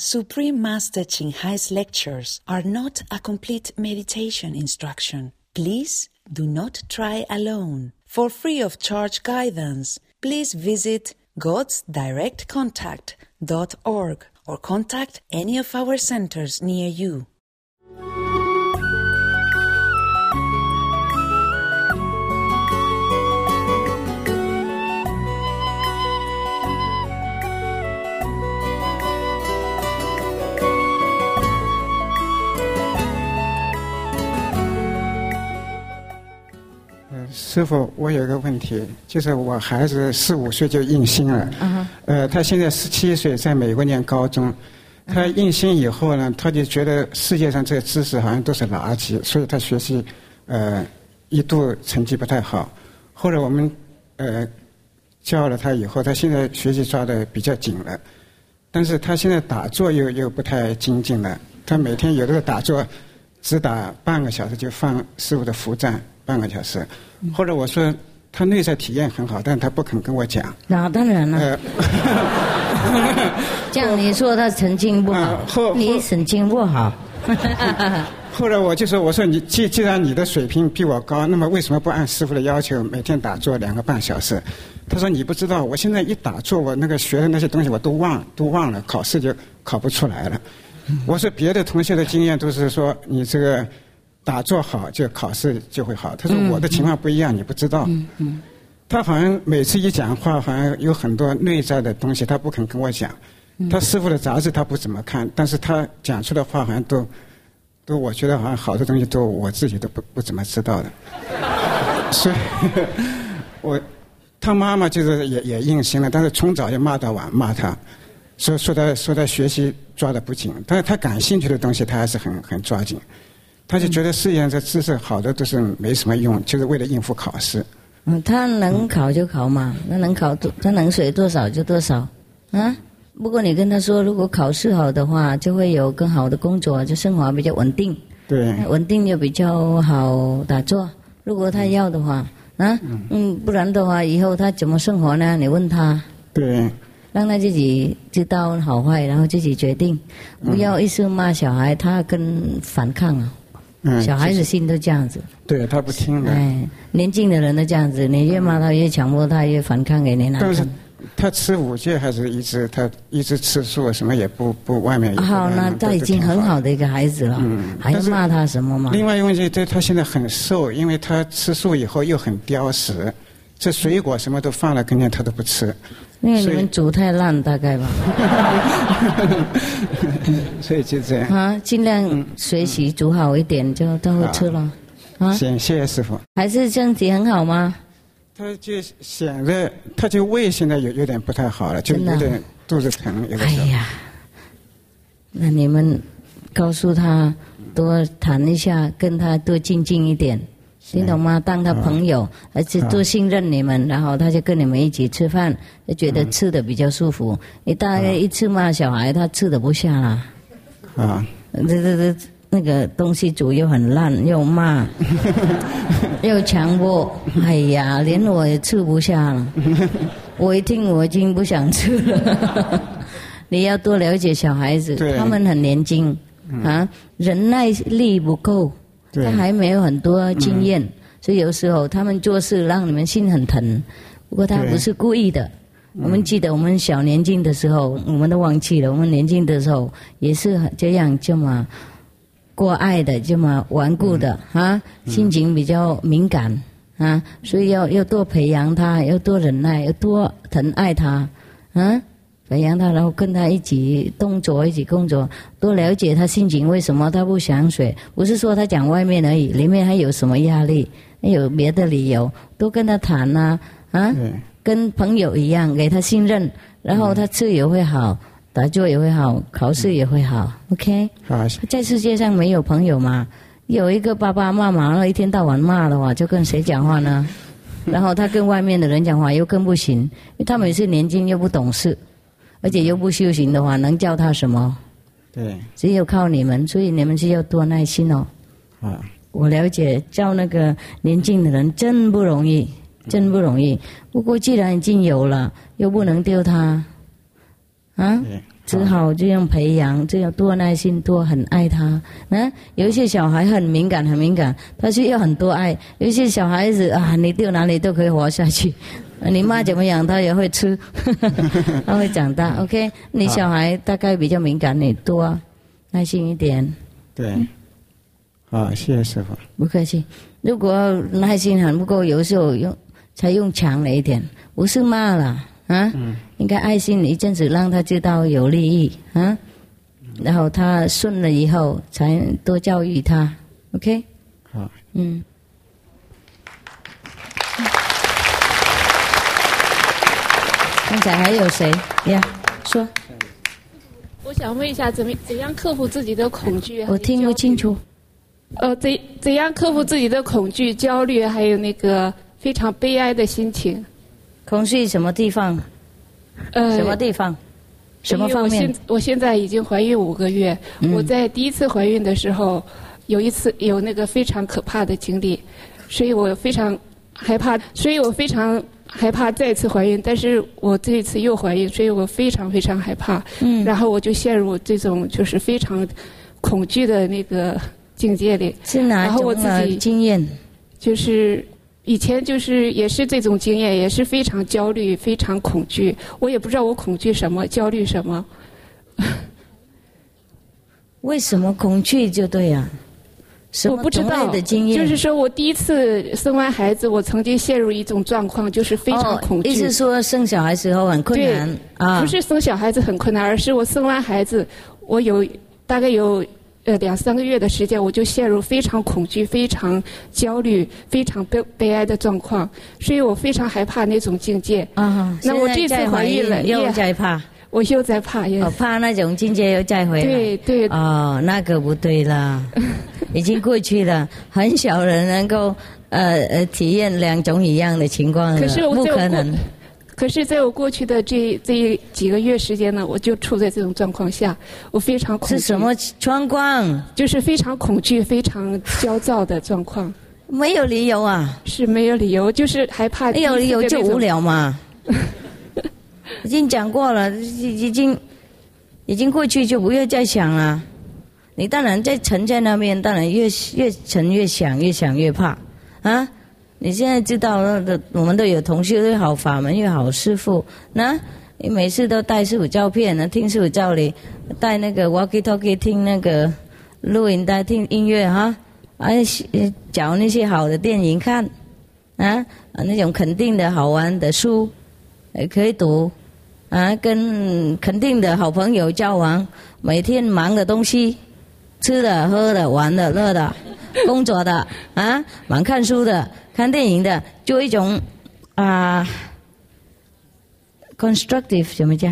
Supreme Master Ching Hai's lectures are not a complete meditation instruction. Please do not try alone. For free of charge guidance, please visit godsdirectcontact.org or contact any of our centers near you. 师父，我有个问题，就是我孩子4、5岁就印心了，他现在17岁，在美国念高中。他印心以后呢，他就觉得世界上这些知识好像都是垃圾，所以他学习一度成绩不太好。后来我们教了他以后，他现在学习抓得比较紧了，但是他现在打坐又不太精进了。他每天有的打坐只打半个小时，就放师父的符赞半个小时。后来我说他内在体验很好，但他不肯跟我讲。 那当然了。这样你说他神经不好，你神经不好。 后来我就说，我说你既然你的水平比我高，那么为什么不按师父的要求每天打坐2个半小时？他说你不知道，我现在一打坐，我那个学的那些东西我都忘了，考试就考不出来了。我说别的同学的经验都是说你这个打坐好就考试就会好，他说我的情况不一样，你不知道。他好像每次一讲话，好像有很多内在的东西，他不肯跟我讲。他师父的杂志他不怎么看，但是他讲出的话好像都我觉得好像好多东西都我自己都不怎么知道的。所以他妈妈就是也硬心了，但是从早就骂到晚，骂他，说他学习抓得不紧，但是他感兴趣的东西他还是很抓紧。他就觉得世界上这知识好的都是没什么用，就是为了应付考试。 他能考就考嘛，他能学多少就多少啊。不过你跟他说，如果考试好的话，就会有更好的工作，就生活比较稳定。 对， 稳定就比较好打坐。如果他要的话，不然的话，以后他怎么生活呢？你问他。 对。 让他自己知道好坏，然后自己决定，不要一直骂小孩，他跟反抗啊。小孩子心都这样子。对， 他不听的。 年轻的人都这样子，你越骂他越强迫他越反抗给你拿。 但是他吃5戒还是他一直吃素，什么也不外面。 好，那他已经很好的一个孩子了，还要骂他什么吗？ 另外一个问题，他现在很瘦，因为他吃素以后又很挑食，这水果什么都放了跟前他都不吃。 因为你们煮太烂，大概吧。 所以就这样啊，尽量学习煮好一点，就都会吃了。 谢谢师父。 还是身体很好吗？ 他就显得，他就胃现在有点不太好了，就有点肚子疼。有的时候。 哎呀，那你们告诉他多谈一下，跟他多亲近一点。听懂吗？当他朋友，而且多信任你们，然后他就跟你们一起吃饭，就觉得吃的比较舒服。你大概一次骂小孩，他吃得不下了。那个东西煮又很烂，又骂，又强迫，哎呀，连我也吃不下了。我一听我已经不想吃了。你要多了解小孩子，他们很年轻忍耐力不够。他还没有很多经验，所以有时候他们做事让你们心很疼。不过他不是故意的。我们记得我们小年轻的时候，我们都忘记了。我们年轻的时候也是这样，这么过爱的，这么顽固的心情比较敏感所以要多培养他，要多忍耐，要多疼爱他培养他，然后跟他一起动作，一起工作，多了解他心情，为什么他不想学？不是说他讲外面而已，里面还有什么压力，还有别的理由，多跟他谈跟朋友一样，给他信任，然后他吃也会好，打坐也会好，考试也会好。OK？ 在世界上没有朋友嘛？有一个爸爸妈妈一天到晚骂的话，就跟谁讲话呢？然后他跟外面的人讲话又更不行，因为他们也是年轻又不懂事。而且又不修行的话，能教他什么？ 对， 只有靠你们，所以你们是要多耐心哦。我了解，教那个年轻的人真不容易，真不容易。不过既然已经有了，又不能丢他， 只好这样培养，这样多耐心，多很爱他。有一些小孩很敏感，他需要很多爱；有一些小孩子啊，你丢哪里都可以活下去，你妈怎么养他也会吃，他会长大。OK， 你小孩大概比较敏感，你多耐心一点。 对，好，谢谢师父。 不客气。如果耐心很不够，有时候才用强了一点，不是骂了。应该爱心一阵子，让他知道有利益然后他顺了以后，才多教育他。OK？ 好。 刚才还有谁呀？说。 我想问一下，怎样克服自己的恐惧？ 我听不清楚。 怎样克服自己的恐惧、焦虑，还有那个非常悲哀的心情？ 恐惧什么地方？什么地方？什么方面？ 我现在已经怀孕5个月。我在第一次怀孕的时候，有那个非常可怕的经历，所以我非常害怕。害怕再次怀孕，但是我这一次又怀孕，所以我非常害怕。然后我就陷入这种就是非常恐惧的那个境界里。 是哪种经验？ 就是以前就是也是这种经验，也是非常焦虑、非常恐惧。我也不知道我恐惧什么，焦虑什么。 为什么恐惧就对呀？ 我不知道，就是说我第一次生完孩子，我曾经陷入一种状况，就是非常恐惧。 意思说生小孩时候很困难啊？不是生小孩子很困难，而是我生完孩子，我大概有2-3个月的时间，我就陷入非常恐惧、非常焦虑、非常悲哀的状况，所以我非常害怕那种境界。那我这次怀孕了， 又在怕。 我又在怕， 怕那种境界又再回来。 对。 那个不对了，已经过去了，很少人能够体验2种一样的情况了，不可能。 可是在我过去的这几个月时间呢，我就处在这种状况下，我非常恐惧。 是什么状况？ 就是非常恐惧、非常焦躁的状况。 没有理由啊？ 是没有理由，就是害怕。 没有理由就无聊嘛。已经讲过了，已经过去，就不要再想了。你当然在沉在那边，当然越沉越想，越想越怕啊！你现在知道了，我们都有同修，越好法门越好师父。你每次都带师父照片，听师父教理，带那个 walkie talkie 听那个录音带，听音乐找那些好的电影看那种肯定的好玩的书也可以读。跟肯定的好朋友交往，每天忙的东西，吃的、喝的、玩的、乐的，工作的忙看书的、看电影的，就一种constructive 什么叫？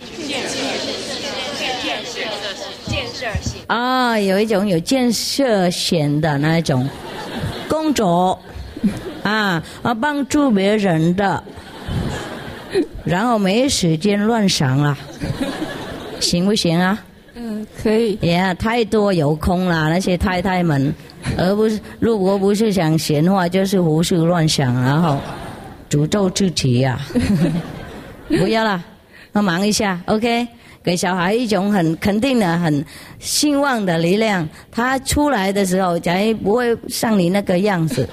建设性。有一种有建设性的那一种工作帮助别人的。然后没时间乱想了，行不行啊？ 可以。 太多有空了，那些太太们，如果不是想闲话，就是胡思乱想，然后诅咒自己不要了，要忙一下 ，OK？ 给小孩一种很肯定的、很兴旺的力量，他出来的时候才不会像你那个样子。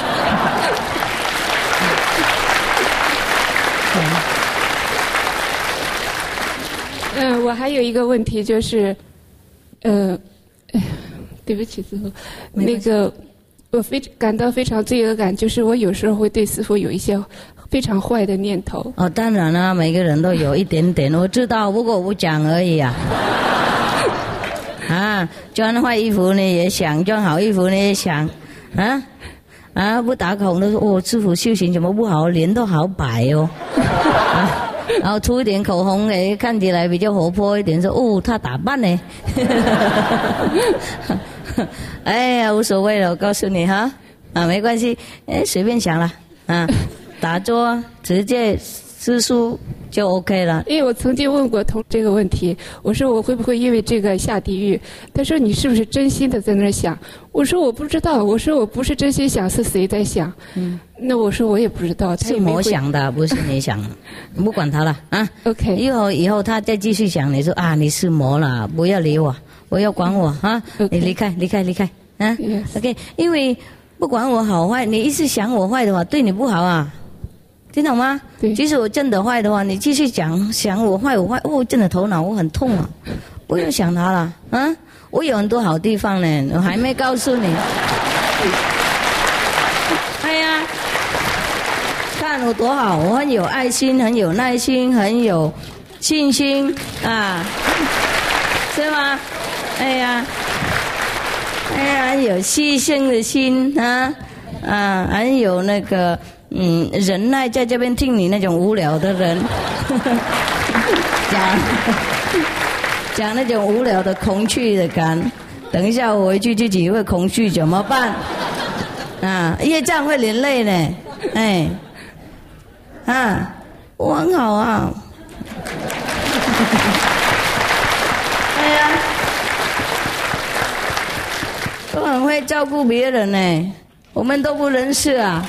我还有一个问题就是，对不起师父，那个我感到非常罪恶感，就是我有时候会对师父有一些非常坏的念头。 当然了，每个人都有一点点，我知道，不过我不讲而已穿坏衣服你也想，穿好衣服你也想，不打孔的说师父修行怎么不好，脸都好白哦。然后涂一点口红，看起来比较活泼一点，说他打扮呢。哎呀，无所谓了，我告诉你没关系，随便想了打坐直接吃素就 OK 了。 因为我曾经问过这个问题，我说我会不会因为这个下地狱？他说你是不是真心的在那儿想？我说我不知道，我说我不是真心想，是谁在想？那我说我也不知道， 是魔想的，不是你想的，不管他了啊。 OK， 以后他再继续想，你说啊你是魔了，不要理我，不要管我啊， Okay. 你离开啊。 Yes. OK， 因为不管我好坏，你一直想我坏的话，对你不好啊。听懂吗？ 对。 即使我真的坏的话，你继续想我坏，哦，真的头脑我很痛啊！不要想他了啊！我有很多好地方呢，我还没告诉你。哎呀，看我多好，我很有爱心，很有耐心，很有信心啊，是吗？哎呀，很有牺牲的心啊，很有那个。忍耐在这边听你那种无聊的人讲那种无聊的恐惧的感，等一下我回去自己会恐惧怎么办？业障会连累呢，我很好啊，我很会照顾别人呢，我们都不认识啊。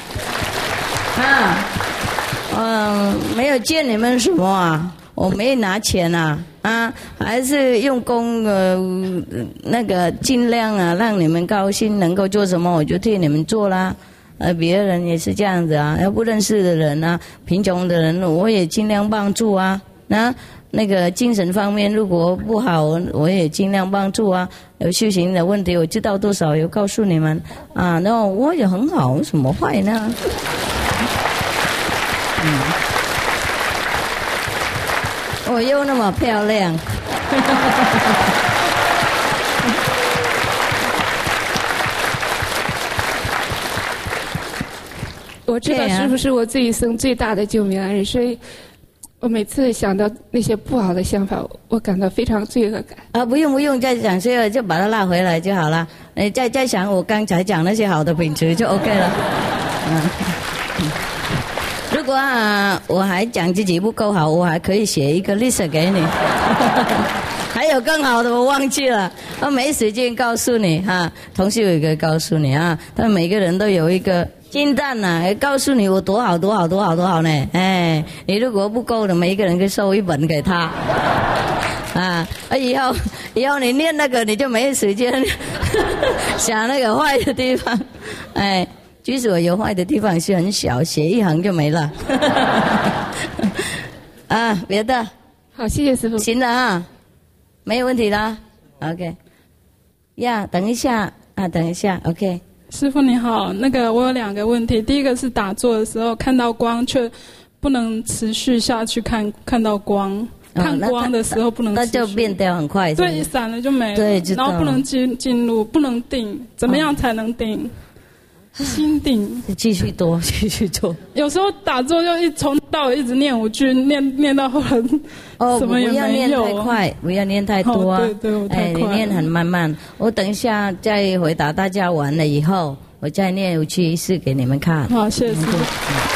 没有见你们什么啊，我没拿钱啊，还是用功那个尽量啊，让你们高兴，能够做什么我就替你们做啦。别人也是这样子啊，要不认识的人啊，贫穷的人我也尽量帮助啊。那个精神方面如果不好，我也尽量帮助啊。有修行的问题，我知道多少，有告诉你们啊。那我也很好，有什么坏呢？我又那么漂亮， 我知道师父是我这一生最大的救命恩人，所以我每次想到那些不好的想法，我感到非常罪恶感。 不用再想这个，就把它拉回来就好了。你再想我刚才讲那些好的品质就 OK 了。如果我还讲自己不够好，我还可以写一个 list 给你。还有更好的我忘记了，我没时间告诉你哈。同时有一个告诉你啊，他们每个人都有一个金蛋呐，告诉你我多好呢。你如果不够的，每一个人可以收一本给他。以后你念那个你就没时间想那个坏的地方，即使我有坏的地方是很小，写一行就没了。别的。 好，谢谢师父。 行了啊，没有问题了。OK。等一下 ，OK。 师父你好，那个我有2个问题，第一个是打坐的时候看到光却不能持续下去看到光。看光的时候不能持续， 那就变掉很快。 对，散了就没了。 对，知道。 然后不能进入，不能定，怎么样才能定？心定。 继续做。 有时候打坐就从到尾一直念5句，念到后来什么也没有。不要念太快，不要念太多啊。 对，我太快了。 你念很慢慢。我等一下再回答大家完了以后，我再念5句1次给你们看。 好，谢谢师父。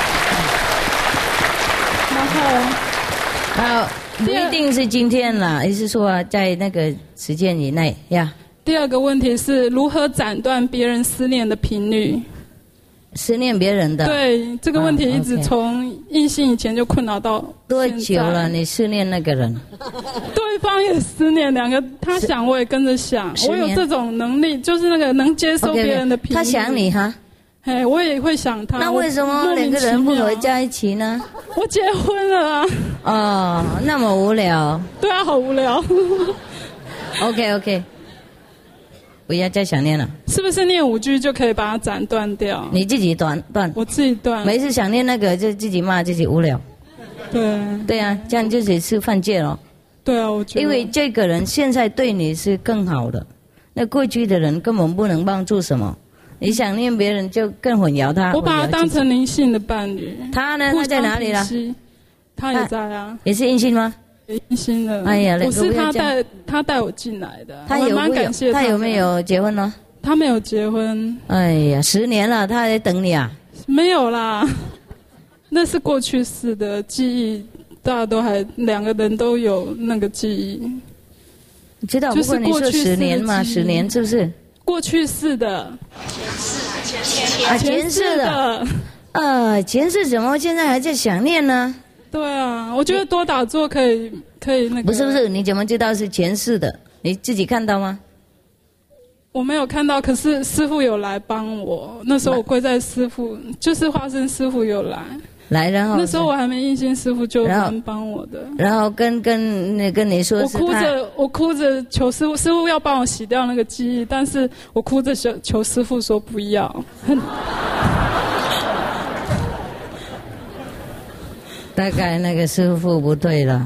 然后。 不一定是今天啦，意思说在那个时间以内呀。 第2个问题是如何斩断别人思念的频率？ 思念别人的？ 对，这个问题一直从异性以前就困扰到多久了？你思念那个人？ 对方也思念，2个他想我也跟着想，我有这种能力，就是那个能接受别人的频率。 他想你哈？ 我也会想他。 那为什么2个人不合在一起呢？ 我结婚了啊。那么无聊。 对啊，好无聊。 OK， 不要再想念了。 是不是念5句就可以把它斩断掉？ 你自己断。 我自己断。 每次想念那个就自己骂自己无聊。对啊，这样就是犯戒了。 对啊，我觉得。 因为这个人现在对你是更好的，那过去的人根本不能帮助什么。你想念别人就更混淆他。 我把他当成灵性的伴侣。 他呢？他在哪里了？ 他也在啊。 也是阴性吗？ 阴性的。 哎呀， 不是他带我进来的。 他有没有结婚呢？ 他没有结婚。 哎呀，10年了，他还等你啊？ 没有啦。 那是过去式的记忆，大家都还两个人都有那个记忆。 你知道，不过你说10年嘛，10年是不是？ 过去式的， 前世的，前世怎么现在还在想念呢？ 对啊，我觉得多打坐可以那个。 不是，你怎么知道是前世的？你自己看到吗？ 我没有看到，可是师父有来帮我。那时候我跪在师父，就是化身师父有来，然后那时候我还没印心，师父就蛮帮我的。 然后跟你说是我哭着求师父，师父要帮我洗掉那个记忆，但是我哭着求师父说不要。 大概那个师父不对了。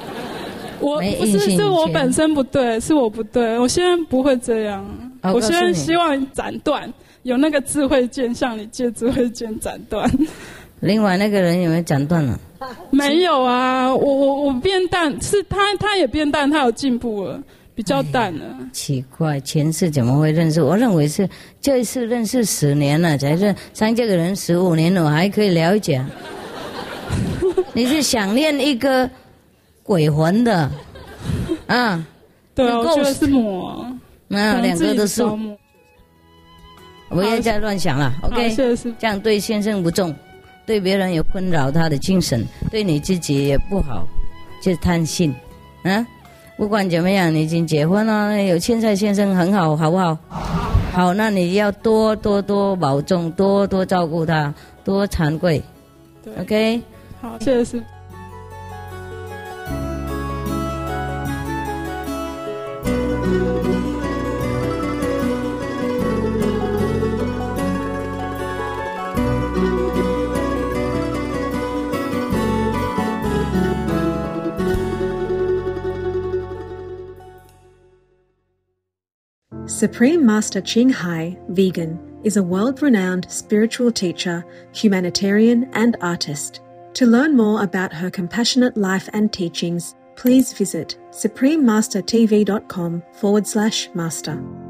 是我本身不对，是我不对。我现在不会这样，我现在希望斩断，有那个智慧剑向你借智慧剑斩断。 另外那个人有没有斩断了？ 没有啊，我变淡，是他也变淡，他有进步了，比较淡了。 奇怪，前世怎么会认识？我认为是这一次认识10年了，才认像这个人15年了，我还可以了解。你是想念一个鬼魂的啊？ 对啊，我觉得是魔。 两个都是。不要再乱想了 ，OK？ 这样对先生不重，对别人也困扰他的精神，对你自己也不好，就是贪心啊。不管怎么样，你已经结婚了，有欠债先生很好，好不好？好，那你要多保重，多照顾他，多惭愧 ，OK？ 好，谢谢师父。 Supreme Master Ching Hai, vegan, is a world-renowned spiritual teacher, humanitarian and artist. To learn more about her compassionate life and teachings, please visit suprememastertv.com/master.